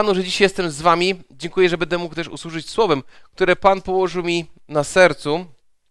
Panu, że dzisiaj jestem z wami. Dziękuję, że będę mógł też usłużyć słowem, które Pan położył mi na sercu.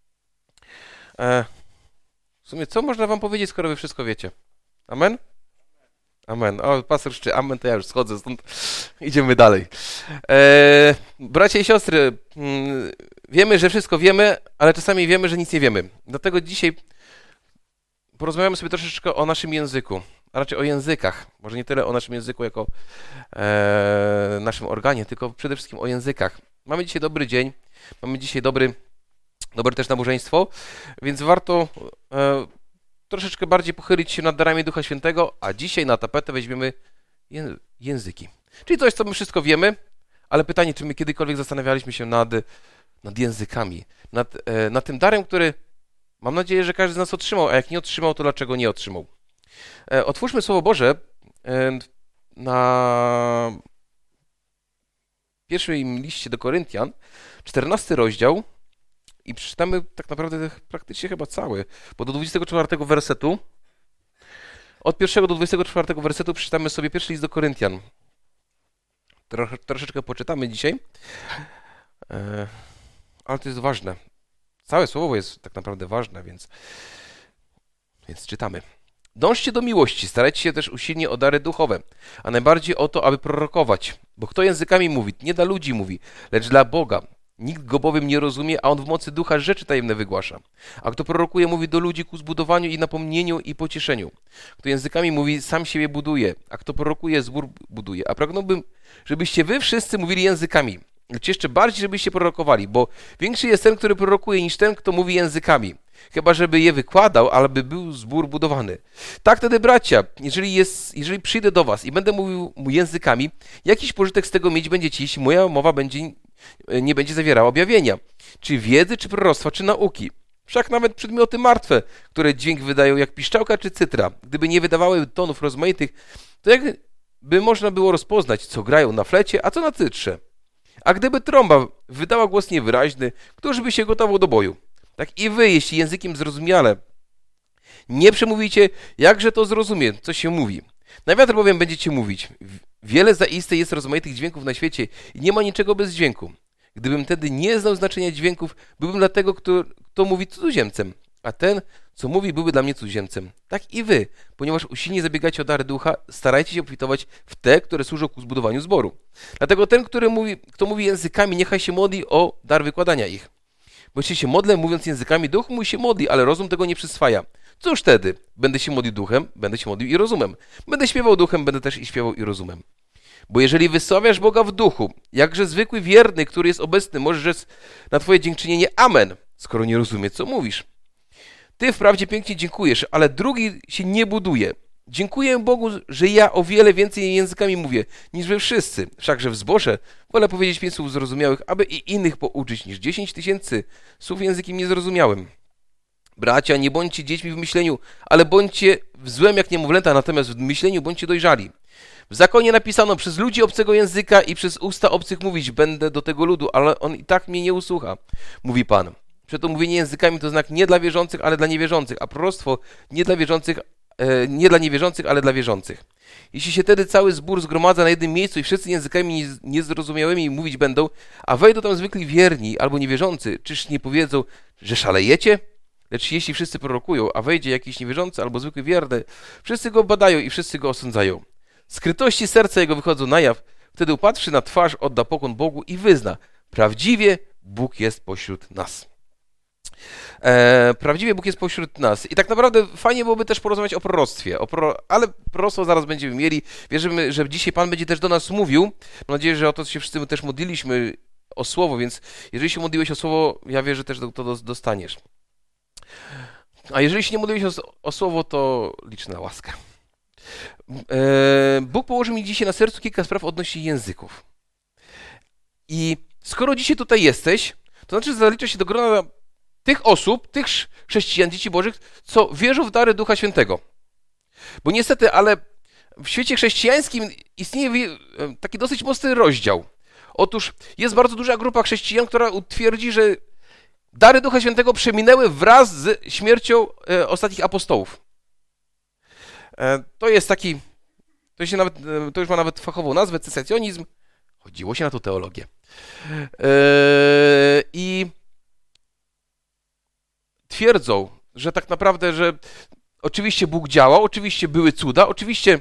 W sumie, co można wam powiedzieć, skoro wy wszystko wiecie? Amen? Amen. O, pastor krzyczy amen, to ja już schodzę stąd. Idziemy dalej. Bracia i siostry, wiemy, że wszystko wiemy, ale czasami wiemy, że nic nie wiemy. Dlatego dzisiaj porozmawiamy sobie troszeczkę o naszym języku, a raczej o językach. Może nie tyle o naszym języku jako naszym organie, tylko przede wszystkim o językach. Mamy dzisiaj dobry dzień, mamy dzisiaj dobre też nabożeństwo, więc warto troszeczkę bardziej pochylić się nad darami Ducha Świętego, a dzisiaj na tapetę weźmiemy języki. Czyli coś, co my wszystko wiemy, ale pytanie, czy my kiedykolwiek zastanawialiśmy się nad językami, nad tym darem, który mam nadzieję, że każdy z nas otrzymał, a jak nie otrzymał, to dlaczego nie otrzymał. Otwórzmy Słowo Boże na pierwszym liście do Koryntian, 14 rozdział i przeczytamy tak naprawdę praktycznie chyba cały, bo do 24 wersetu, od 1 do 24 wersetu przeczytamy sobie pierwszy list do Koryntian. Troszeczkę poczytamy dzisiaj, ale to jest ważne. Całe słowo jest tak naprawdę ważne, więc czytamy. Dążcie do miłości, starajcie się też usilnie o dary duchowe, a najbardziej o to, aby prorokować. Bo kto językami mówi, nie dla ludzi mówi, lecz dla Boga. Nikt go bowiem nie rozumie, a on w mocy ducha rzeczy tajemne wygłasza. A kto prorokuje, mówi do ludzi ku zbudowaniu i napomnieniu i pocieszeniu. Kto językami mówi, sam siebie buduje, a kto prorokuje, zbór buduje. A pragnąłbym, żebyście wy wszyscy mówili językami, lecz jeszcze bardziej, żebyście prorokowali, bo większy jest ten, który prorokuje, niż ten, kto mówi językami. Chyba żeby je wykładał, ale by był zbór budowany. Tak wtedy, bracia, jeżeli przyjdę do was i będę mówił językami, jakiś pożytek z tego mieć będziecie, jeśli moja mowa nie będzie zawierała objawienia, czy wiedzy, czy proroctwa, czy nauki. Wszak nawet przedmioty martwe, które dźwięk wydają jak piszczałka czy cytra, gdyby nie wydawały tonów rozmaitych, to jakby można było rozpoznać, co grają na flecie, a co na cytrze. A gdyby trąba wydała głos niewyraźny, któż by się gotował do boju? Tak i wy, jeśli językiem zrozumiale nie przemówicie, jakże to zrozumie, co się mówi. Na wiatr bowiem będziecie mówić. Wiele zaiste jest rozmaitych dźwięków na świecie i nie ma niczego bez dźwięku. Gdybym tedy nie znał znaczenia dźwięków, byłbym dla tego, kto mówi cudzoziemcem, a ten, co mówi, byłby dla mnie cudzoziemcem. Tak i wy, ponieważ usilnie zabiegacie o dary ducha, starajcie się obfitować w te, które służą ku zbudowaniu zboru. Dlatego ten, kto mówi językami, niechaj się modli o dar wykładania ich. Bo jeśli się modlę, mówiąc językami, duch mój się modli, ale rozum tego nie przyswaja. Cóż wtedy? Będę się modlił duchem, będę się modlił i rozumem. Będę śpiewał duchem, będę też i śpiewał i rozumem. Bo jeżeli wysławiasz Boga w duchu, jakże zwykły wierny, który jest obecny, możesz rzec na twoje dziękczynienie amen, skoro nie rozumie, co mówisz. Ty wprawdzie pięknie dziękujesz, ale drugi się nie buduje. Dziękuję Bogu, że ja o wiele więcej językami mówię, niż wy wszyscy. Wszakże w zborze wolę powiedzieć 5 słów zrozumiałych, aby i innych pouczyć, niż 10 000 słów językiem niezrozumiałym. Bracia, nie bądźcie dziećmi w myśleniu, ale bądźcie w złem jak niemowlęta, natomiast w myśleniu bądźcie dojrzali. W zakonie napisano, przez ludzi obcego języka i przez usta obcych mówić będę do tego ludu, ale on i tak mnie nie usłucha, mówi Pan. Przeto mówienie językami to znak nie dla wierzących, ale dla niewierzących, a proroctwo nie dla niewierzących, ale dla wierzących. Jeśli się tedy cały zbór zgromadza na jednym miejscu i wszyscy językami niezrozumiałymi mówić będą, a wejdą tam zwykli wierni albo niewierzący, czyż nie powiedzą, że szalejecie? Lecz jeśli wszyscy prorokują, a wejdzie jakiś niewierzący albo zwykły wierny, wszyscy go badają i wszyscy go osądzają. Skrytości serca jego wychodzą na jaw, wtedy upatrzy na twarz, odda pokłon Bogu i wyzna, prawdziwie Bóg jest pośród nas. Prawdziwie Bóg jest pośród nas. I tak naprawdę fajnie byłoby też porozmawiać o proroctwie, ale proroctwo zaraz będziemy mieli. Wierzymy, że dzisiaj Pan będzie też do nas mówił. Mam nadzieję, że o to się wszyscy też modliliśmy o słowo, więc jeżeli się modliłeś o słowo, ja wierzę też, że to dostaniesz. A jeżeli się nie modliłeś o słowo, to licz na łaskę. Bóg położył mi dzisiaj na sercu kilka spraw odnośnie języków. I skoro dzisiaj tutaj jesteś, to znaczy zaliczasz się do grona tych osób, tych chrześcijan, dzieci bożych, co wierzą w dary Ducha Świętego. Bo niestety, ale w świecie chrześcijańskim istnieje taki dosyć mocny rozdział. Otóż jest bardzo duża grupa chrześcijan, która twierdzi, że dary Ducha Świętego przeminęły wraz z śmiercią ostatnich apostołów. To jest taki, to już ma nawet fachową nazwę, cesacjonizm. Chodziło się na tą teologię. I twierdzą, że tak naprawdę, że oczywiście Bóg działał, oczywiście były cuda, oczywiście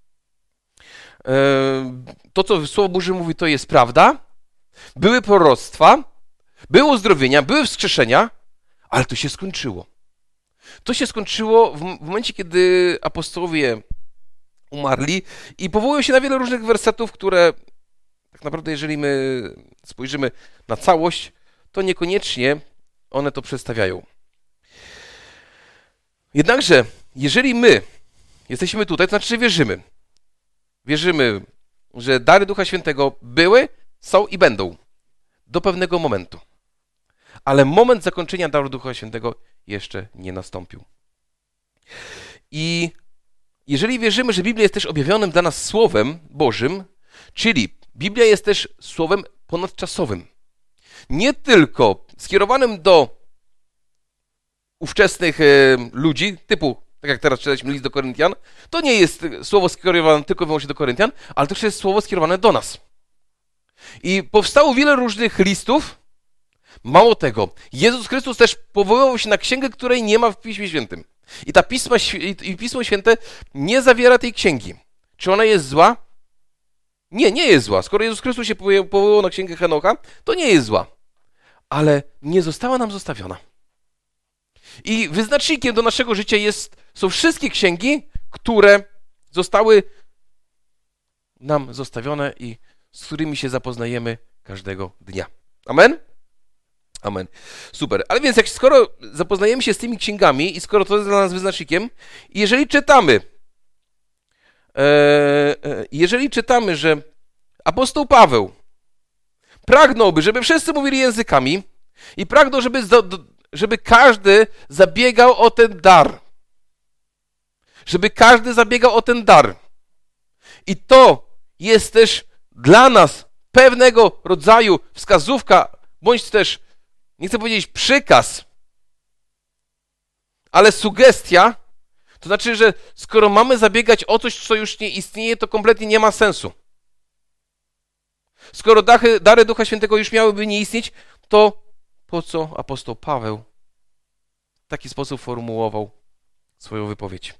to, co Słowo Boże mówi, to jest prawda, były proroctwa, były uzdrowienia, były wskrzeszenia, ale to się skończyło. To się skończyło w momencie, kiedy apostołowie umarli i powołują się na wiele różnych wersetów, które tak naprawdę, jeżeli my spojrzymy na całość, to niekoniecznie one to przedstawiają. Jednakże, jeżeli my jesteśmy tutaj, to znaczy, że wierzymy. Wierzymy, że dary Ducha Świętego były, są i będą do pewnego momentu. Ale moment zakończenia daru Ducha Świętego jeszcze nie nastąpił. I jeżeli wierzymy, że Biblia jest też objawionym dla nas Słowem Bożym, czyli Biblia jest też Słowem ponadczasowym, nie tylko skierowanym do ówczesnych ludzi, typu, tak jak teraz czytaliśmy list do Koryntian, to nie jest słowo skierowane tylko i wyłącznie do Koryntian, ale też jest słowo skierowane do nas. I powstało wiele różnych listów. Mało tego, Jezus Chrystus też powoływał się na księgę, której nie ma w Piśmie Świętym. I Pismo Święte nie zawiera tej księgi. Czy ona jest zła? Nie, nie jest zła. Skoro Jezus Chrystus się powoływał na księgę Henocha, to nie jest zła. Ale nie została nam zostawiona. I wyznacznikiem do naszego życia są wszystkie księgi, które zostały nam zostawione i z którymi się zapoznajemy każdego dnia. Amen? Amen. Super. Ale więc skoro zapoznajemy się z tymi księgami i skoro to jest dla nas wyznacznikiem, jeżeli czytamy, że apostoł Paweł pragnąłby, żeby wszyscy mówili językami i pragnął, żeby każdy zabiegał o ten dar. Żeby każdy zabiegał o ten dar. I to jest też dla nas pewnego rodzaju wskazówka, bądź też, nie chcę powiedzieć przykaz, ale sugestia, to znaczy, że skoro mamy zabiegać o coś, co już nie istnieje, to kompletnie nie ma sensu. Skoro dary Ducha Świętego już miałyby nie istnieć, to po co apostoł Paweł w taki sposób formułował swoją wypowiedź?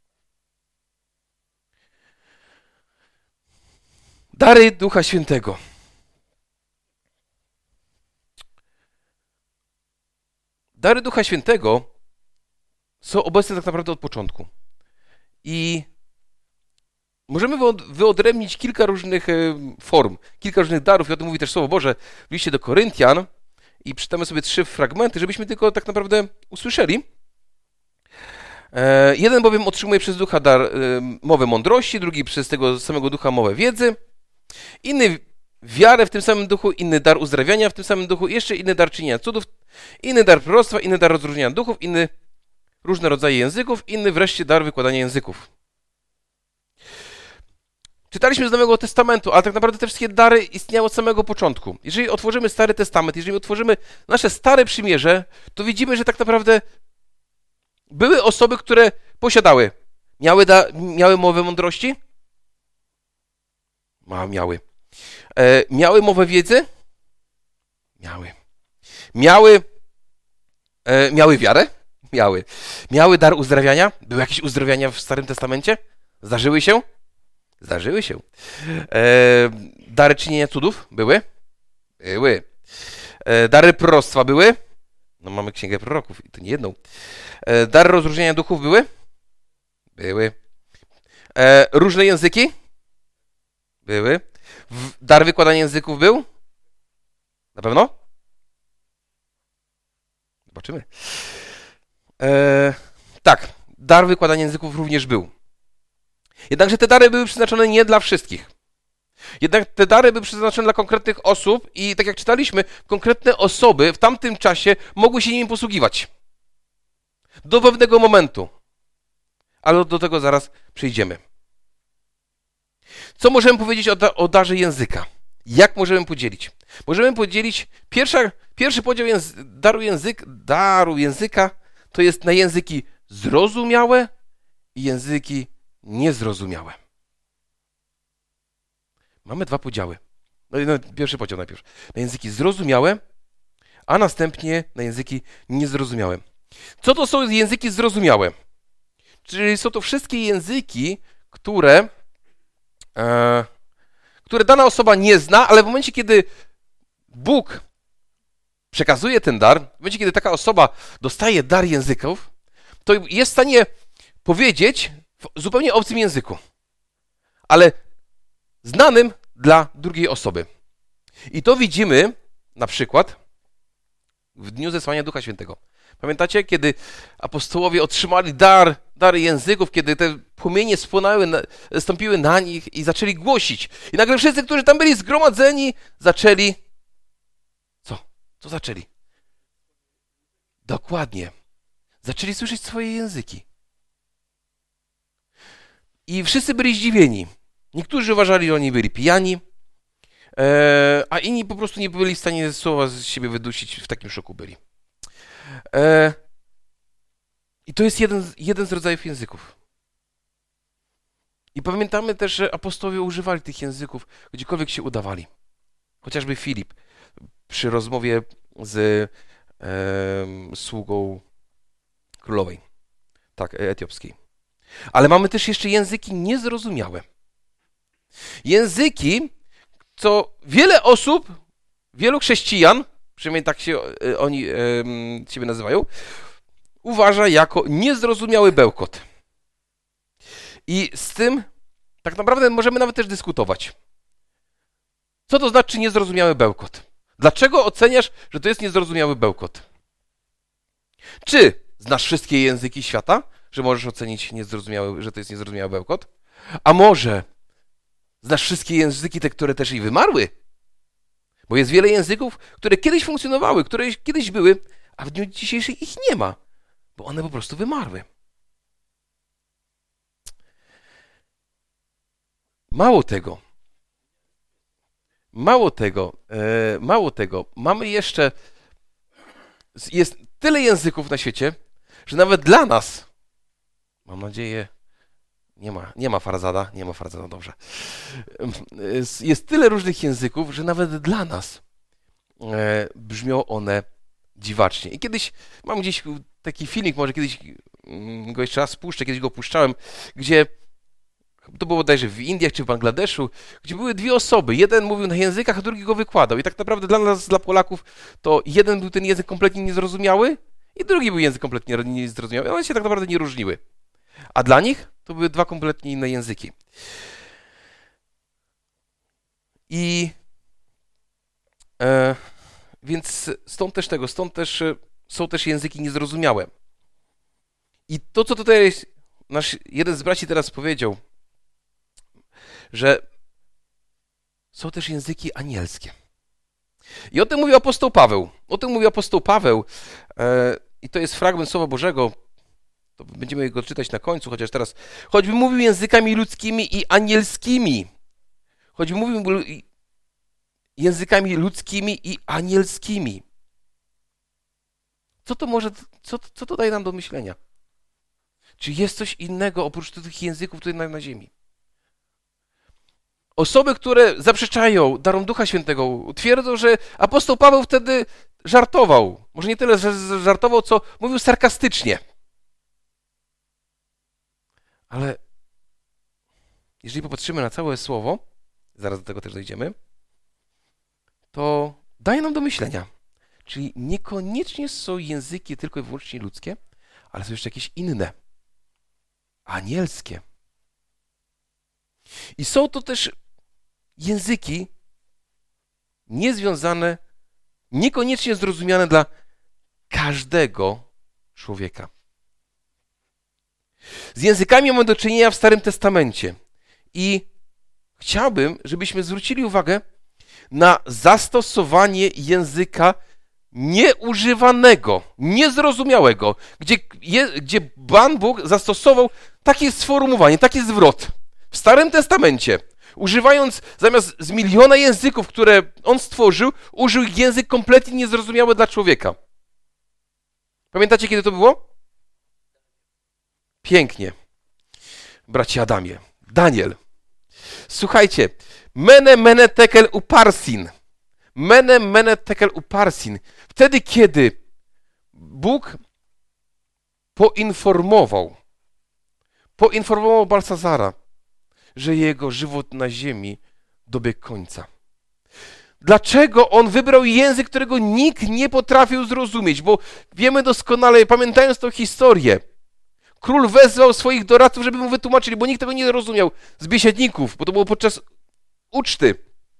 Dary Ducha Świętego. Dary Ducha Świętego są obecne tak naprawdę od początku. I możemy wyodrębnić kilka różnych form, kilka różnych darów, i o tym mówi też Słowo Boże w liście do Koryntian. I przeczytamy sobie 3 fragmenty, żebyśmy tylko tak naprawdę usłyszeli. Jeden bowiem otrzymuje przez Ducha dar mowę mądrości, drugi przez tego samego Ducha mowę wiedzy, inny wiarę w tym samym duchu, inny dar uzdrawiania w tym samym duchu, jeszcze inny dar czynienia cudów, inny dar proroctwa, inny dar rozróżniania duchów, inny różne rodzaje języków, inny wreszcie dar wykładania języków. Czytaliśmy z Nowego Testamentu, ale tak naprawdę te wszystkie dary istniały od samego początku. Jeżeli otworzymy Stary Testament, jeżeli otworzymy nasze Stare Przymierze, to widzimy, że tak naprawdę były osoby, które posiadały. Miały mowę mądrości? Miały. Miały mowę wiedzy? Miały. Miały wiarę? Miały. Miały dar uzdrawiania? Były jakieś uzdrawiania w Starym Testamencie? Zdarzyły się? Zdarzyły się. Dary czynienia cudów? Były? Były. Dary proroctwa były? No mamy księgę proroków i to nie jedną. Dary rozróżniania duchów były? Były. Różne języki? Były. Dar wykładania języków był? Na pewno? Zobaczymy. Tak, dar wykładania języków również był. Jednakże te dary były przeznaczone nie dla wszystkich. Jednak te dary były przeznaczone dla konkretnych osób i tak jak czytaliśmy, konkretne osoby w tamtym czasie mogły się nimi posługiwać. Do pewnego momentu. Ale do tego zaraz przejdziemy. Co możemy powiedzieć o darze języka? Jak możemy podzielić? Możemy podzielić, pierwszy podział daru języka to jest na języki zrozumiałe i języki niezrozumiałe. Mamy 2 podziały. No, pierwszy podział najpierw. Na języki zrozumiałe, a następnie na języki niezrozumiałe. Co to są języki zrozumiałe? Czyli są to wszystkie języki, które dana osoba nie zna, ale w momencie, kiedy Bóg przekazuje ten dar, w momencie, kiedy taka osoba dostaje dar języków, to jest w stanie powiedzieć w zupełnie obcym języku, ale znanym dla drugiej osoby. I to widzimy na przykład w dniu zesłania Ducha Świętego. Pamiętacie, kiedy apostołowie otrzymali dar języków, kiedy te płomienie stąpiły na nich i zaczęli głosić. I nagle wszyscy, którzy tam byli zgromadzeni, zaczęli... Co zaczęli? Dokładnie. Zaczęli słyszeć swoje języki. I wszyscy byli zdziwieni. Niektórzy uważali, że oni byli pijani, a inni po prostu nie byli w stanie słowa z siebie wydusić, w takim szoku byli. I to jest jeden z rodzajów języków. I pamiętamy też, że apostołowie używali tych języków, gdziekolwiek się udawali. Chociażby Filip przy rozmowie z sługą królowej, tak, etiopskiej. Ale mamy też jeszcze języki niezrozumiałe. Języki, co wiele osób, wielu chrześcijan, przynajmniej tak się oni siebie nazywają, uważa jako niezrozumiały bełkot. I z tym tak naprawdę możemy nawet też dyskutować. Co to znaczy niezrozumiały bełkot? Dlaczego oceniasz, że to jest niezrozumiały bełkot? Czy znasz wszystkie języki świata, że możesz ocenić że to jest niezrozumiały bełkot? A może znasz wszystkie języki, te, które też i wymarły? Bo jest wiele języków, które kiedyś funkcjonowały, które kiedyś były, a w dniu dzisiejszym ich nie ma, bo one po prostu wymarły. Mało tego, mamy jeszcze, jest tyle języków na świecie, że nawet dla nas, mam nadzieję, nie ma Farzada, dobrze. Jest tyle różnych języków, że nawet dla nas brzmią one dziwacznie. I kiedyś, mam gdzieś taki filmik, może kiedyś go jeszcze raz puszczę, kiedyś go puszczałem, gdzie to było bodajże w Indiach czy w Bangladeszu, gdzie były dwie osoby. Jeden mówił na językach, a drugi go wykładał. I tak naprawdę dla nas, dla Polaków, to jeden był ten język kompletnie niezrozumiały i drugi był język kompletnie niezrozumiały. One się tak naprawdę nie różniły. A dla nich to były dwa kompletnie inne języki. I więc stąd też są też języki niezrozumiałe. I to, co tutaj nasz jeden z braci teraz powiedział, że są też języki anielskie. I o tym mówił apostoł Paweł. I to jest fragment Słowa Bożego. To będziemy go czytać na końcu, chociaż teraz. Choćby mówił językami ludzkimi i anielskimi. Choćby mówił językami ludzkimi i anielskimi. Co to daje nam do myślenia? Czy jest coś innego oprócz tych języków tutaj na ziemi? Osoby, które zaprzeczają darom Ducha Świętego, twierdzą, że apostoł Paweł wtedy żartował. Może nie tyle, że żartował, co mówił sarkastycznie. Ale jeżeli popatrzymy na całe słowo, zaraz do tego też dojdziemy, to daje nam do myślenia. Czyli niekoniecznie są języki tylko i wyłącznie ludzkie, ale są jeszcze jakieś inne, anielskie. I są to też języki niezwiązane, niekoniecznie zrozumiane dla każdego człowieka. Z językami mamy do czynienia w Starym Testamencie i chciałbym, żebyśmy zwrócili uwagę na zastosowanie języka nieużywanego, niezrozumiałego, gdzie Pan Bóg zastosował takie sformułowanie, taki zwrot w Starym Testamencie, używając zamiast z miliona języków, które On stworzył, użył język kompletnie niezrozumiały dla człowieka. Pamiętacie, kiedy to było? Pięknie. Bracie Adamie. Daniel. Słuchajcie, Mene, mene, tekel, uparsin. Mene, mene, tekel, uparsin. Wtedy, kiedy Bóg poinformował Balsazara, że jego żywot na ziemi dobiegł końca. Dlaczego on wybrał język, którego nikt nie potrafił zrozumieć? Bo wiemy doskonale, pamiętając tę historię, król wezwał swoich doradców, żeby mu wytłumaczyli, bo nikt tego nie rozumiał z biesiadników, bo to było podczas uczty.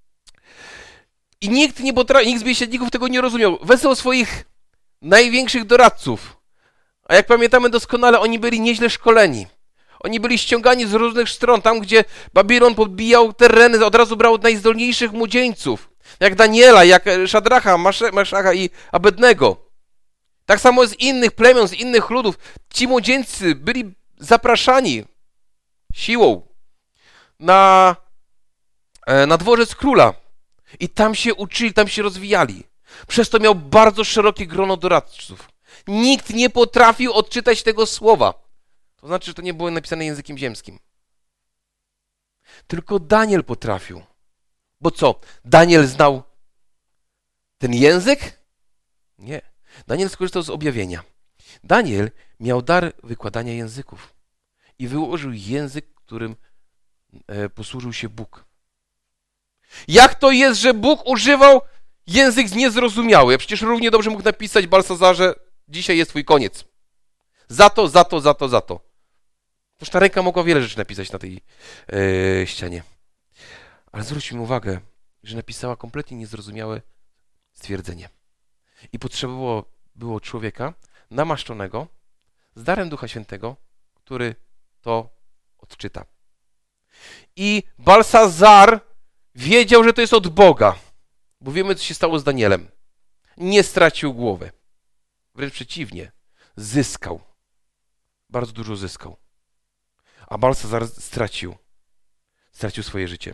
I nikt z biesiadników tego nie rozumiał. Wezwał swoich największych doradców. A jak pamiętamy doskonale, oni byli nieźle szkoleni. Oni byli ściągani z różnych stron, tam gdzie Babilon podbijał tereny, od razu brał najzdolniejszych młodzieńców. Jak Daniela, jak Szadracha, Meszacha i Abednego. Tak samo z innych plemion, z innych ludów. Ci młodzieńcy byli zapraszani siłą na dworzec króla. I tam się uczyli, tam się rozwijali. Przez to miał bardzo szerokie grono doradców. Nikt nie potrafił odczytać tego słowa. To znaczy, że to nie było napisane językiem ziemskim. Tylko Daniel potrafił. Bo co? Daniel znał ten język? Nie. Daniel skorzystał z objawienia. Daniel miał dar wykładania języków. I wyłożył język, którym posłużył się Bóg. Jak to jest, że Bóg używał język niezrozumiały? Przecież równie dobrze mógł napisać Balsazarze, dzisiaj jest twój koniec. Za to. Toż ta ręka mogła wiele rzeczy napisać na tej ścianie. Ale zwróćmy uwagę, że napisała kompletnie niezrozumiałe stwierdzenie. I było człowieka namaszczonego z darem Ducha Świętego, który to odczyta. I Balsazar wiedział, że to jest od Boga, bo wiemy, co się stało z Danielem. Nie stracił głowy. Wręcz przeciwnie, zyskał. Bardzo dużo zyskał. A Balsazar stracił swoje życie.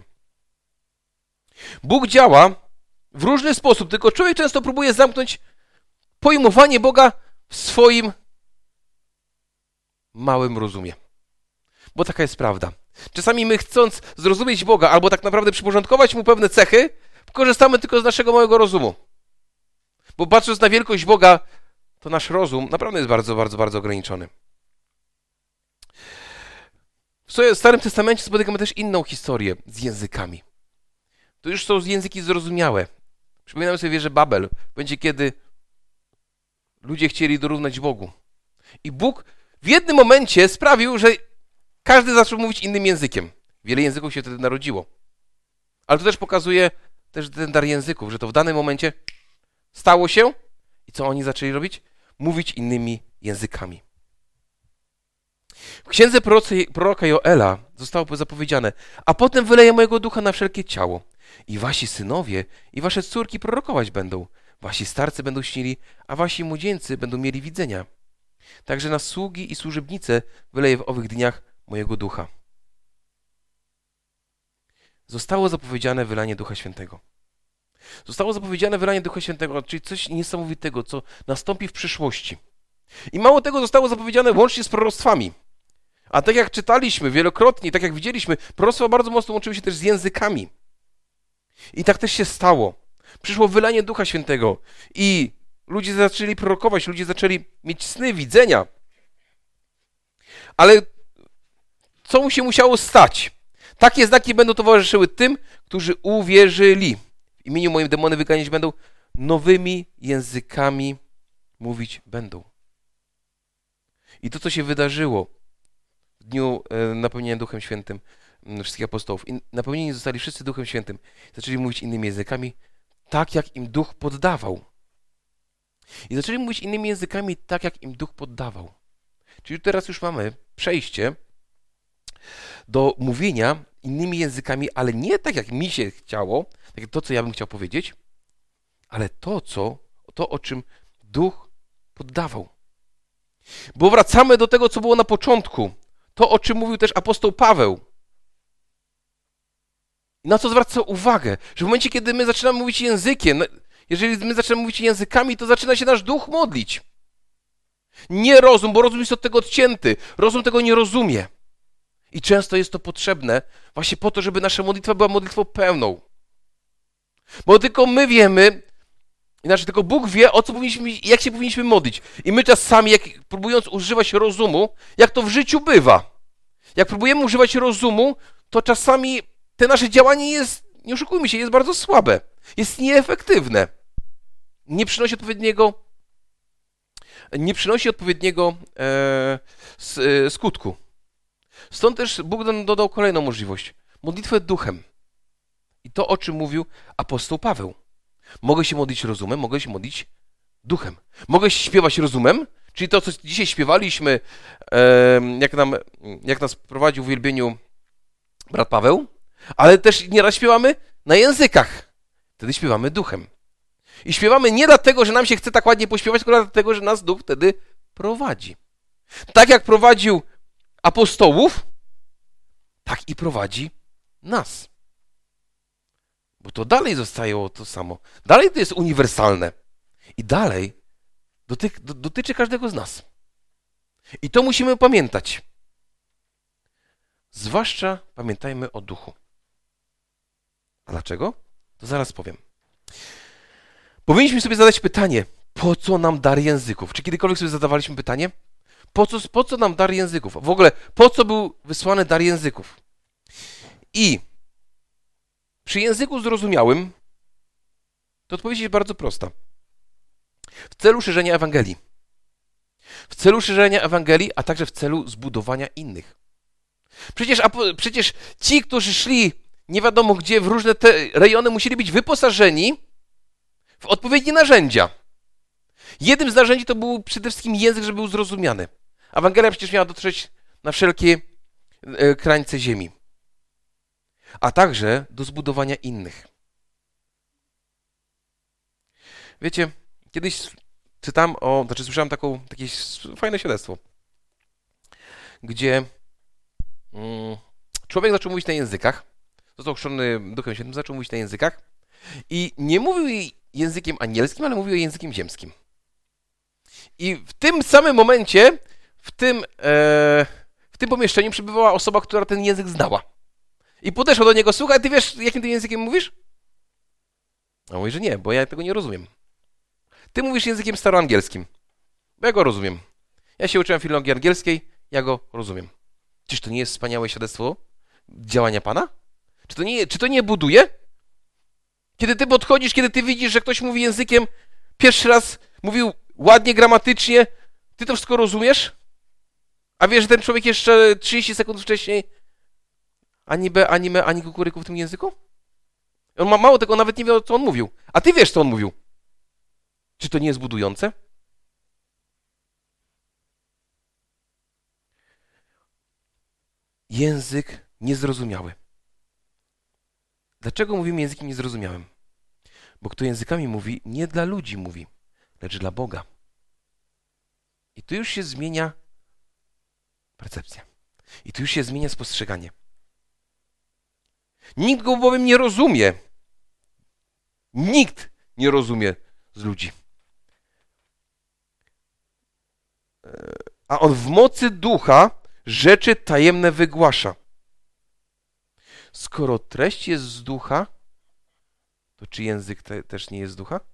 Bóg działa w różny sposób, tylko człowiek często próbuje zamknąć pojmowanie Boga w swoim małym rozumie. Bo taka jest prawda. Czasami my, chcąc zrozumieć Boga albo tak naprawdę przyporządkować Mu pewne cechy, korzystamy tylko z naszego małego rozumu. Bo patrząc na wielkość Boga, to nasz rozum naprawdę jest bardzo, bardzo, bardzo ograniczony. W Starym Testamencie spotykamy też inną historię z językami. To już są języki zrozumiałe. Przypominamy sobie wieżę Babel. Będzie, kiedy ludzie chcieli dorównać Bogu. I Bóg w jednym momencie sprawił, że każdy zaczął mówić innym językiem. Wiele języków się wtedy narodziło. Ale to też pokazuje też ten dar języków, że to w danym momencie stało się i co oni zaczęli robić? Mówić innymi językami. W księdze proroka Joela zostało zapowiedziane: a potem wyleję mojego ducha na wszelkie ciało. I wasi synowie i wasze córki prorokować będą. Wasi starcy będą śnili, a wasi młodzieńcy będą mieli widzenia. Także na sługi i służebnice wyleję w owych dniach mojego ducha. Zostało zapowiedziane wylanie Ducha Świętego. Zostało zapowiedziane wylanie Ducha Świętego, czyli coś niesamowitego, co nastąpi w przyszłości. I mało tego, zostało zapowiedziane łącznie z proroctwami. A tak jak czytaliśmy wielokrotnie, tak jak widzieliśmy, proroctwa bardzo mocno łączyły się też z językami. I tak też się stało. Przyszło wylanie Ducha Świętego i ludzie zaczęli prorokować, ludzie zaczęli mieć sny, widzenia. Ale co mu się musiało stać? Takie znaki będą towarzyszyły tym, którzy uwierzyli. W imieniu moim demony wyganiać będą, nowymi językami mówić będą. I to, co się wydarzyło w dniu napełnienia Duchem Świętym wszystkich apostołów. I napełnieni zostali wszyscy Duchem Świętym. Zaczęli mówić innymi językami, tak jak im Duch poddawał. I zaczęli mówić innymi językami, tak jak im Duch poddawał. Czyli teraz już mamy przejście do mówienia innymi językami, ale nie tak, jak mi się chciało, tak jak to, co ja bym chciał powiedzieć, ale to, o czym Duch poddawał. Bo wracamy do tego, co było na początku. To, o czym mówił też apostoł Paweł. I na co zwraca uwagę, że w momencie, kiedy my zaczynamy mówić językiem, jeżeli my zaczynamy mówić językami, to zaczyna się nasz duch modlić. Nie rozum, bo rozum jest od tego odcięty. Rozum tego nie rozumie. I często jest to potrzebne właśnie po to, żeby nasza modlitwa była modlitwą pełną. Bo tylko my wiemy, inaczej tylko Bóg wie, o co powinniśmy, jak się powinniśmy modlić. I my czasami, próbując używać rozumu, jak to w życiu bywa, jak próbujemy używać rozumu, to czasami te nasze działanie jest, nie oszukujmy się, jest bardzo słabe. Jest nieefektywne. Nie przynosi odpowiedniego skutku. Stąd też Bóg nam dodał kolejną możliwość. Modlitwę duchem. I to, o czym mówił apostoł Paweł. Mogę się modlić rozumem, mogę się modlić duchem. Mogę śpiewać rozumem, czyli to, co dzisiaj śpiewaliśmy, jak nas prowadził w uwielbieniu brat Paweł, ale też nieraz śpiewamy na językach. Wtedy śpiewamy duchem. I śpiewamy nie dlatego, że nam się chce tak ładnie pośpiewać, tylko dlatego, że nas Duch wtedy prowadzi. Tak jak prowadził apostołów, tak i prowadzi nas. Bo to dalej zostaje to samo. Dalej to jest uniwersalne. I dalej dotyczy każdego z nas. I to musimy pamiętać. Zwłaszcza pamiętajmy o duchu. A dlaczego? To zaraz powiem. Powinniśmy sobie zadać pytanie, po co nam dar języków? Czy kiedykolwiek sobie zadawaliśmy pytanie? Po co nam dar języków? W ogóle, po co był wysłany dar języków? I przy języku zrozumiałym to odpowiedź jest bardzo prosta. W celu szerzenia Ewangelii. W celu szerzenia Ewangelii, a także w celu zbudowania innych. Przecież ci, którzy szli nie wiadomo gdzie, w różne te rejony, musieli być wyposażeni w odpowiednie narzędzia. Jednym z narzędzi to był przede wszystkim język, żeby był zrozumiany. Ewangelia przecież miała dotrzeć na wszelkie krańce ziemi. A także do zbudowania innych. Wiecie, kiedyś słyszałem takie fajne świadectwo, gdzie człowiek zaczął mówić na językach, został chrzczony Duchem Świętym, zaczął mówić na językach i nie mówił językiem anielskim, ale mówił językiem ziemskim. I w tym samym momencie, w tym pomieszczeniu przebywała osoba, która ten język znała. I podeszła do niego, słuchaj, ty wiesz, jakim ty językiem mówisz? A on mówi, że nie, bo ja tego nie rozumiem. Ty mówisz językiem staroangielskim, bo ja go rozumiem. Ja się uczyłem filologii angielskiej, ja go rozumiem. Czyż to nie jest wspaniałe świadectwo działania Pana? Czy to nie buduje? Kiedy ty podchodzisz, kiedy ty widzisz, że ktoś mówi językiem, pierwszy raz mówił ładnie, gramatycznie, ty to wszystko rozumiesz? A wiesz, że ten człowiek jeszcze 30 sekund wcześniej ani B, ani me, ani kukuryku w tym języku? On ma mało tego, nawet nie wie, co on mówił. A ty wiesz, co on mówił. Czy to nie jest budujące? Język niezrozumiały. Dlaczego mówimy językiem niezrozumiałym? Bo kto językami mówi, nie dla ludzi mówi, lecz dla Boga. I tu już się zmienia percepcja. I tu już się zmienia spostrzeganie. Nikt go bowiem nie rozumie. Nikt nie rozumie z ludzi. A on w mocy ducha rzeczy tajemne wygłasza. Skoro treść jest z ducha, to czy język też nie jest z ducha?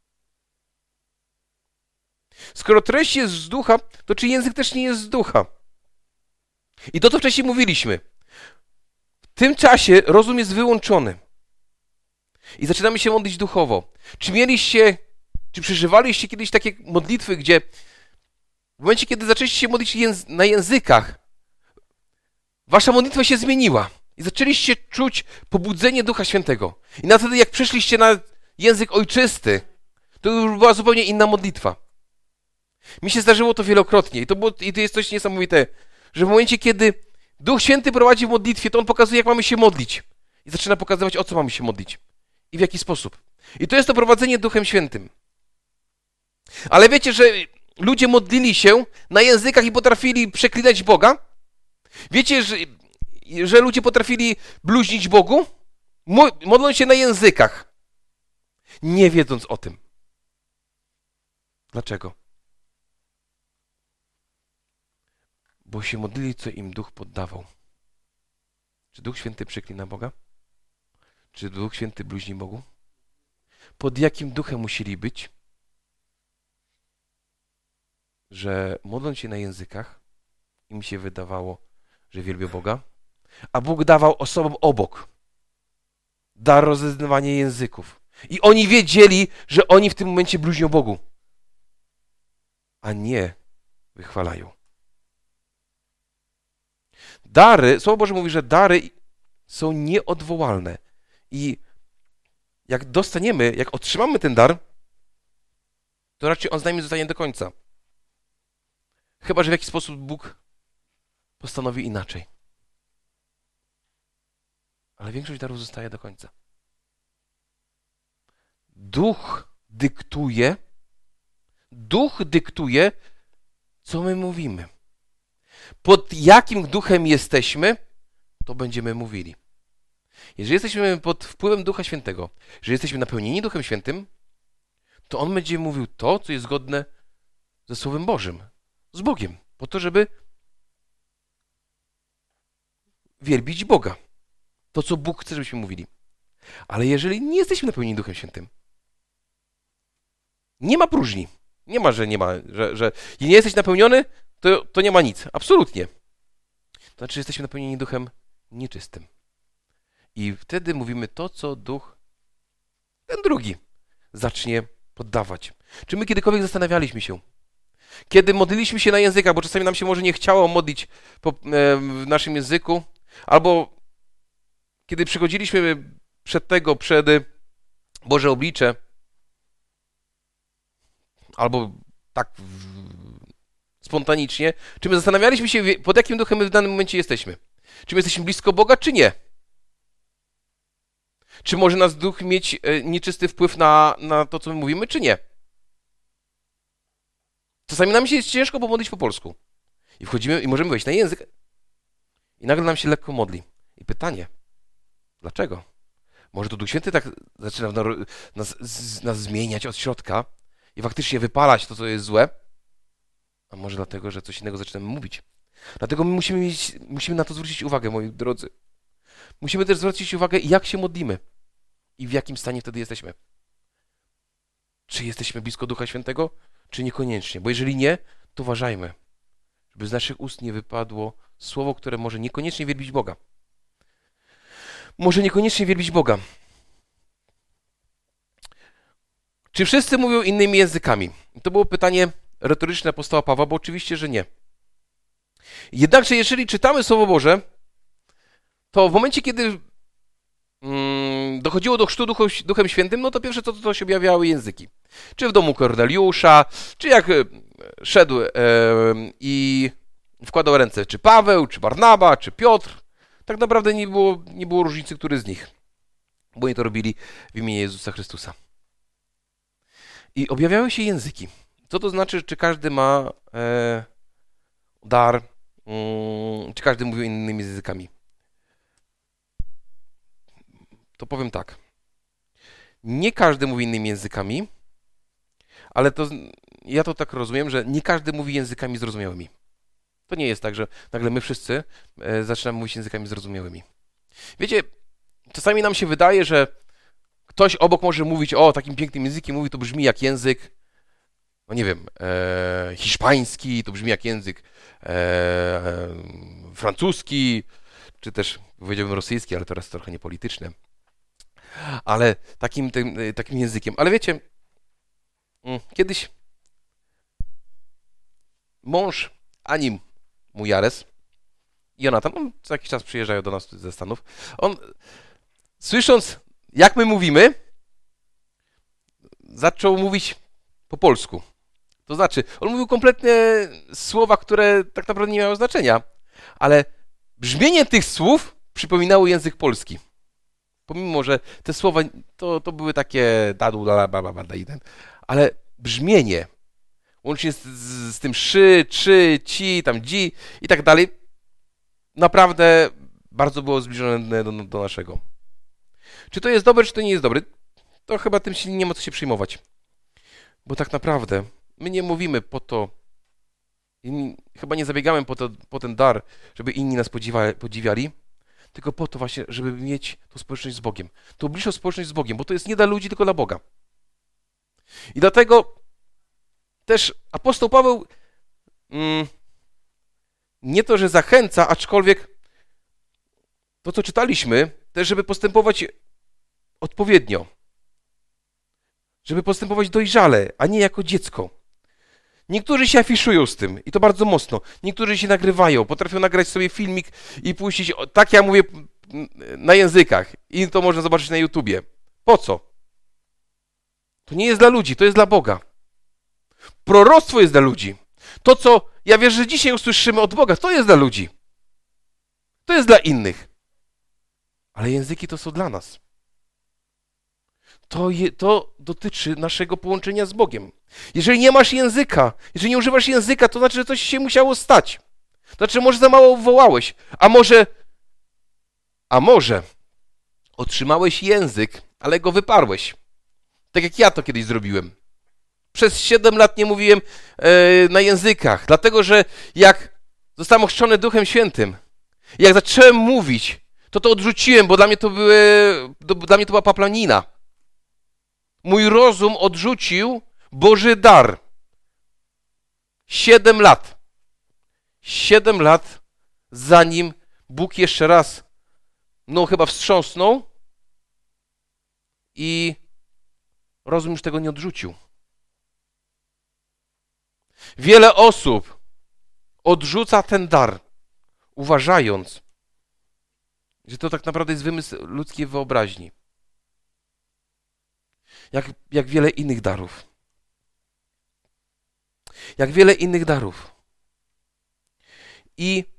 Skoro treść jest z ducha, to czy język też nie jest z ducha? I to, co wcześniej mówiliśmy. W tym czasie rozum jest wyłączony. I zaczynamy się modlić duchowo. Czy przeżywaliście kiedyś takie modlitwy, gdzie w momencie, kiedy zaczęliście się modlić na językach, wasza modlitwa się zmieniła i zaczęliście czuć pobudzenie Ducha Świętego. I na wtedy, jak przeszliście na język ojczysty, to już była zupełnie inna modlitwa. Mi się zdarzyło to wielokrotnie i to jest coś niesamowite, że w momencie, kiedy Duch Święty prowadzi w modlitwie, to On pokazuje, jak mamy się modlić. I zaczyna pokazywać, o co mamy się modlić i w jaki sposób. I to jest to prowadzenie Duchem Świętym. Ale wiecie, że ludzie modlili się na językach i potrafili przeklinać Boga? Wiecie, że ludzie potrafili bluźnić Bogu? Modlą się na językach, nie wiedząc o tym. Dlaczego? Bo się modlili, co im Duch poddawał. Czy Duch Święty przeklina Boga? Czy Duch Święty bluźni Bogu? Pod jakim duchem musieli być, że modląc się na językach, im się wydawało, że wielbią Boga, a Bóg dawał osobom obok dar rozeznawania języków. I oni wiedzieli, że oni w tym momencie bluźnią Bogu, a nie wychwalają. Dary, Słowo Boże mówi, że dary są nieodwołalne. I jak dostaniemy, jak otrzymamy ten dar, to raczej on z nami zostanie do końca. Chyba że w jakiś sposób Bóg postanowi inaczej. Ale większość darów zostaje do końca. Duch dyktuje, co my mówimy. Pod jakim duchem jesteśmy, to będziemy mówili. Jeżeli jesteśmy pod wpływem Ducha Świętego, jeżeli jesteśmy napełnieni Duchem Świętym, to On będzie mówił to, co jest zgodne ze Słowem Bożym, z Bogiem, po to, żeby wielbić Boga. To, co Bóg chce, żebyśmy mówili. Ale jeżeli nie jesteśmy napełnieni Duchem Świętym, nie ma próżni. Nie ma, że nie ma, że nie jesteś napełniony, to nie ma nic. Absolutnie. To znaczy, że jesteśmy napełnieni Duchem nieczystym. I wtedy mówimy to, co Duch, ten drugi, zacznie poddawać. Czy my kiedykolwiek zastanawialiśmy się, kiedy modliliśmy się na językach, bo czasami nam się może nie chciało modlić w naszym języku, albo kiedy przychodziliśmy przed Boże oblicze, albo tak spontanicznie, czy my zastanawialiśmy się, pod jakim duchem my w danym momencie jesteśmy? Czy my jesteśmy blisko Boga, czy nie? Czy może nas duch mieć nieczysty wpływ na to, co my mówimy, czy nie? Czasami nam się jest ciężko pomodlić po polsku. I wchodzimy i możemy wejść na język i nagle nam się lekko modli. I pytanie, dlaczego? Może to Duch Święty tak zaczyna nas zmieniać od środka i faktycznie wypalać to, co jest złe? A może dlatego, że coś innego zaczynamy mówić? Dlatego my musimy na to zwrócić uwagę, moi drodzy. Musimy też zwrócić uwagę, jak się modlimy i w jakim stanie wtedy jesteśmy. Czy jesteśmy blisko Ducha Świętego, czy niekoniecznie? Bo jeżeli nie, to uważajmy, żeby z naszych ust nie wypadło słowo, które może niekoniecznie wielbić Boga. Może niekoniecznie wielbić Boga. Czy wszyscy mówią innymi językami? To było pytanie retoryczne apostoła Pawła, bo oczywiście, że nie. Jednakże jeżeli czytamy Słowo Boże, to w momencie, kiedy dochodziło do chrztu Duchem Świętym, no to pierwsze to się objawiały języki. Czy w domu Korneliusza, czy jak szedł i wkładał ręce, czy Paweł, czy Barnaba, czy Piotr. Tak naprawdę nie było różnicy, który z nich, bo oni to robili w imieniu Jezusa Chrystusa. I objawiały się języki. Co to znaczy, czy każdy ma dar, czy każdy mówi innymi językami? To powiem tak. Nie każdy mówi innymi językami, ale ja to tak rozumiem, że nie każdy mówi językami zrozumiałymi. To nie jest tak, że nagle my wszyscy zaczynamy mówić językami zrozumiałymi. Wiecie, czasami nam się wydaje, że ktoś obok może mówić, takim pięknym językiem mówi, to brzmi jak język, no nie wiem, hiszpański, to brzmi jak język francuski, czy też powiedziałbym rosyjski, ale teraz trochę niepolityczne. Ale takim językiem. Ale wiecie, kiedyś mąż Ani Mujares i Jonatan, on co jakiś czas przyjeżdżają do nas ze Stanów, on słysząc, jak my mówimy, zaczął mówić po polsku. To znaczy, on mówił kompletnie słowa, które tak naprawdę nie miały znaczenia, ale brzmienie tych słów przypominało język polski. Pomimo, że te słowa to były takie ale brzmienie, łącznie z tym szy, czy, ci, tam dzi i tak dalej, naprawdę bardzo było zbliżone do naszego. Czy to jest dobre, czy to nie jest dobre? To chyba tym się nie ma co się przejmować. Bo tak naprawdę my nie mówimy po to, chyba nie zabiegamy po ten dar, żeby inni nas podziwiali, tylko po to właśnie, żeby mieć tą społeczność z Bogiem. Tą bliższą społeczność z Bogiem, bo to jest nie dla ludzi, tylko dla Boga. I dlatego też apostoł Paweł nie to, że zachęca, aczkolwiek to, co czytaliśmy, też żeby postępować odpowiednio. Żeby postępować dojrzale, a nie jako dziecko. Niektórzy się afiszują z tym i to bardzo mocno. Niektórzy się nagrywają, potrafią nagrać sobie filmik i puścić, tak ja mówię, na językach. I to można zobaczyć na YouTubie. Po co? To nie jest dla ludzi, to jest dla Boga. Proroctwo jest dla ludzi. To, co ja wierzę, że dzisiaj usłyszymy od Boga, to jest dla ludzi. To jest dla innych. Ale języki to są dla nas. To dotyczy naszego połączenia z Bogiem. Jeżeli nie masz języka, jeżeli nie używasz języka, to znaczy, że coś się musiało stać. To znaczy, może za mało wołałeś, a może otrzymałeś język, ale go wyparłeś. Tak jak ja to kiedyś zrobiłem. Przez 7 lat nie mówiłem na językach, dlatego że jak zostałem ochrzczony Duchem Świętym, jak zacząłem mówić, to odrzuciłem, bo dla mnie to była paplanina. Mój rozum odrzucił Boży dar. 7 lat. 7 lat, zanim Bóg jeszcze raz chyba wstrząsnął i rozum już tego nie odrzucił. Wiele osób odrzuca ten dar, uważając, że to tak naprawdę jest wymysł ludzkiej wyobraźni. Jak wiele innych darów. Jak wiele innych darów. I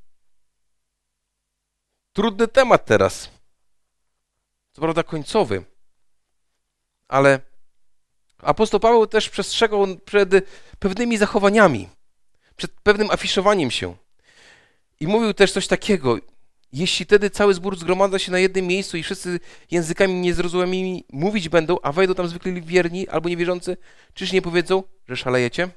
trudny temat teraz. Co prawda końcowy. Ale apostoł Paweł też przestrzegał przed pewnymi zachowaniami. Przed pewnym afiszowaniem się. I mówił też coś takiego. Jeśli wtedy cały zbór zgromadza się na jednym miejscu i wszyscy językami niezrozumiałymi mówić będą, a wejdą tam zwykli wierni albo niewierzący, czyż nie powiedzą, że szalejecie?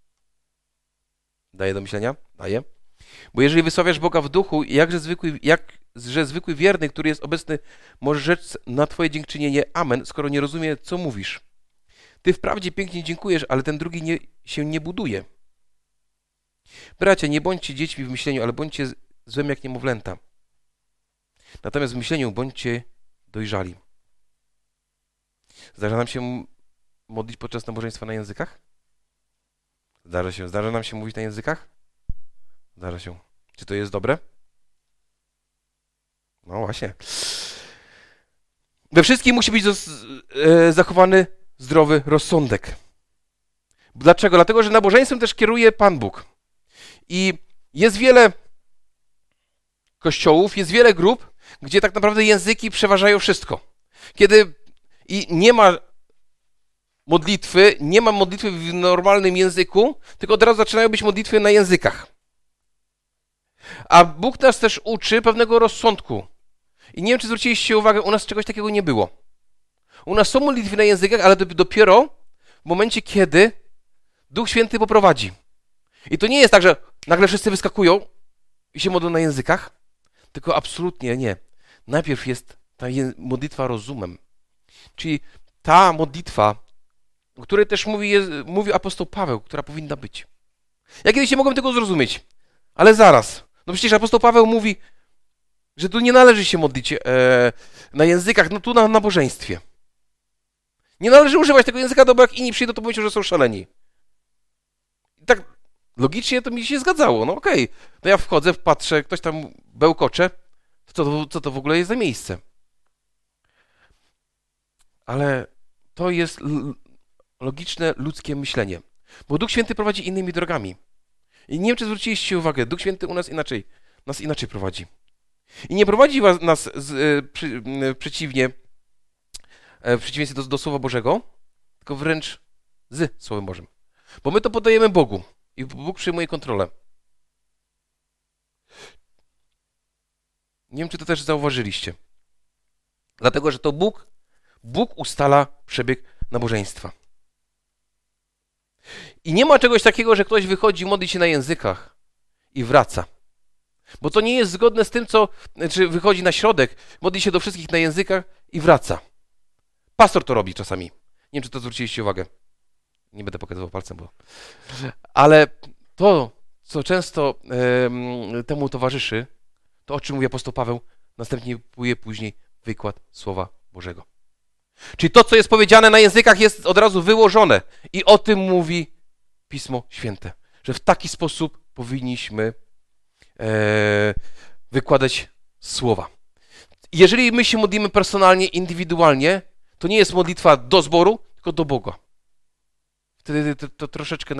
Daje do myślenia? Daje. Bo jeżeli wysławiasz Boga w duchu, jakże zwykły wierny, który jest obecny, może rzec na twoje dziękczynienie amen, skoro nie rozumie, co mówisz. Ty wprawdzie pięknie dziękujesz, ale ten drugi się nie buduje. Bracia, nie bądźcie dziećmi w myśleniu, ale bądźcie złem jak niemowlęta. Natomiast w myśleniu bądźcie dojrzali. Zdarza nam się modlić podczas nabożeństwa na językach? Zdarza się. Zdarza nam się mówić na językach? Zdarza się. Czy to jest dobre? No właśnie. We wszystkim musi być zachowany zdrowy rozsądek. Dlaczego? Dlatego, że nabożeństwem też kieruje Pan Bóg. I jest wiele kościołów, jest wiele grup, gdzie tak naprawdę języki przeważają wszystko. I nie ma modlitwy w normalnym języku, tylko od razu zaczynają być modlitwy na językach. A Bóg nas też uczy pewnego rozsądku. I nie wiem, czy zwróciliście uwagę, u nas czegoś takiego nie było. U nas są modlitwy na językach, ale dopiero w momencie, kiedy Duch Święty poprowadzi. I to nie jest tak, że nagle wszyscy wyskakują i się modlą na językach, tylko absolutnie nie. Najpierw jest ta modlitwa rozumem. Czyli ta modlitwa, o której też mówi apostoł Paweł, która powinna być. Ja kiedyś nie mogłem tego zrozumieć, ale zaraz. No przecież apostoł Paweł mówi, że tu nie należy się modlić na językach, no tu na nabożeństwie. Nie należy używać tego języka, bo jak inni przyjdą, to powiedzą, że są szaleni. I tak logicznie to mi się zgadzało. No okej. No ja wchodzę, patrzę, ktoś tam bełkocze, co to w ogóle jest za miejsce? Ale to jest logiczne ludzkie myślenie. Bo Duch Święty prowadzi innymi drogami. I nie wiem, czy zwróciliście uwagę, Duch Święty u nas inaczej prowadzi. I nie prowadzi nas w przeciwieństwie do Słowa Bożego, tylko wręcz z Słowem Bożym. Bo my to podajemy Bogu i Bóg przyjmuje kontrolę. Nie wiem, czy to też zauważyliście. Dlatego, że to Bóg ustala przebieg nabożeństwa. I nie ma czegoś takiego, że ktoś wychodzi, modli się na językach i wraca. Bo to nie jest zgodne z tym, co czy wychodzi na środek, modli się do wszystkich na językach i wraca. Pastor to robi czasami. Nie wiem, czy to zwróciliście uwagę. Nie będę pokazywał palcem, bo... Ale to, co często temu towarzyszy, to o czym mówi apostoł Paweł, następnie później wykład Słowa Bożego. Czyli to, co jest powiedziane na językach, jest od razu wyłożone. I o tym mówi Pismo Święte. Że w taki sposób powinniśmy wykładać słowa. Jeżeli my się modlimy personalnie, indywidualnie, to nie jest modlitwa do zboru, tylko do Boga. Wtedy to troszeczkę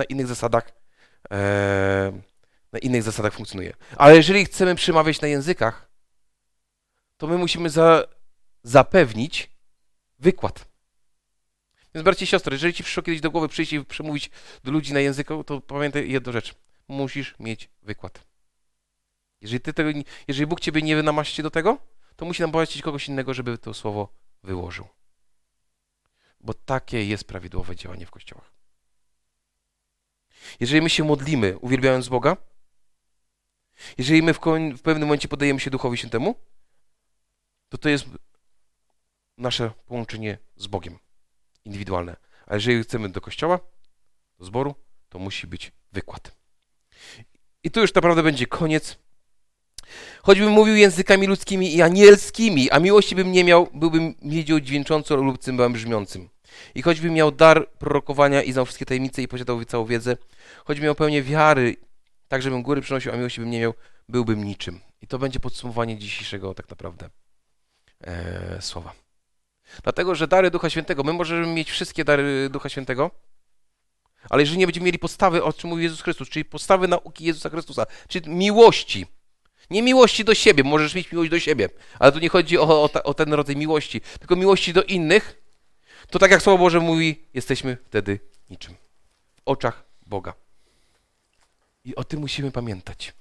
na innych zasadach funkcjonuje. Ale jeżeli chcemy przemawiać na językach, to my musimy zapewnić wykład. Więc bracia i siostry, jeżeli ci przyszło kiedyś do głowy przyjść i przemówić do ludzi na języku, to pamiętaj jedną rzecz. Musisz mieć wykład. Jeżeli Bóg ciebie nie namaści do tego, to musi namaścić kogoś innego, żeby to słowo wyłożył. Bo takie jest prawidłowe działanie w kościołach. Jeżeli my się modlimy, uwielbiając Boga, jeżeli my w pewnym momencie podajemy się Duchowi Świętemu, to jest nasze połączenie z Bogiem, indywidualne. A jeżeli chcemy do kościoła, do zboru, to musi być wykład. I tu już naprawdę będzie koniec. Choćbym mówił językami ludzkimi i anielskimi, a miłości bym nie miał, byłbym miedzią dźwięczącą lub cymbałem brzmiącym. I choćbym miał dar prorokowania i znał wszystkie tajemnice i posiadał całą wiedzę, choćbym miał pełnię wiary, tak żebym góry przynosił, a miłości bym nie miał, byłbym niczym. I to będzie podsumowanie dzisiejszego tak naprawdę słowa. Dlatego, że dary Ducha Świętego, my możemy mieć wszystkie dary Ducha Świętego, ale jeżeli nie będziemy mieli podstawy, o czym mówi Jezus Chrystus, czyli podstawy nauki Jezusa Chrystusa, czyli miłości, nie miłości do siebie, możesz mieć miłość do siebie, ale tu nie chodzi o ten rodzaj miłości, tylko miłości do innych, to tak jak Słowo Boże mówi, jesteśmy wtedy niczym w oczach Boga. I o tym musimy pamiętać.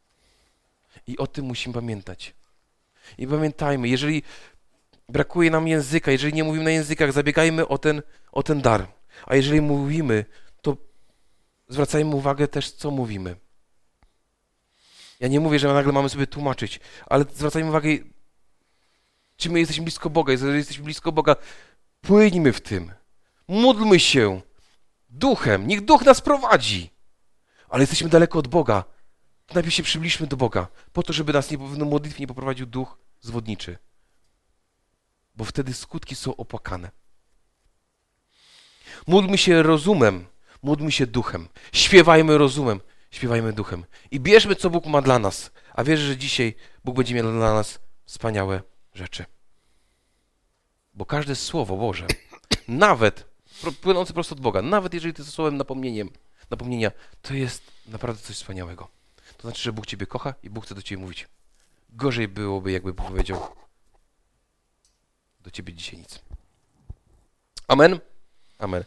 I pamiętajmy, jeżeli brakuje nam języka, jeżeli nie mówimy na językach, zabiegajmy o ten dar. A jeżeli mówimy, to zwracajmy uwagę też, co mówimy. Ja nie mówię, że nagle mamy sobie tłumaczyć, ale zwracajmy uwagę, czy my jesteśmy blisko Boga. Jeżeli jesteśmy blisko Boga, płyńmy w tym. Módlmy się duchem. Niech duch nas prowadzi. Ale jesteśmy daleko od Boga. To najpierw się przybliżmy do Boga, po to, żeby nas w modlitwie nie poprowadził duch zwodniczy. Bo wtedy skutki są opłakane. Módlmy się rozumem, módlmy się duchem. Śpiewajmy rozumem, śpiewajmy duchem. I bierzmy, co Bóg ma dla nas. A wierzę, że dzisiaj Bóg będzie miał dla nas wspaniałe rzeczy. Bo każde Słowo Boże, nawet płynące prosto od Boga, nawet jeżeli to jest słowem napomnienia, to jest naprawdę coś wspaniałego. To znaczy, że Bóg ciebie kocha i Bóg chce do ciebie mówić. Gorzej byłoby, jakby Bóg powiedział do ciebie dzisiaj nic. Amen? Amen.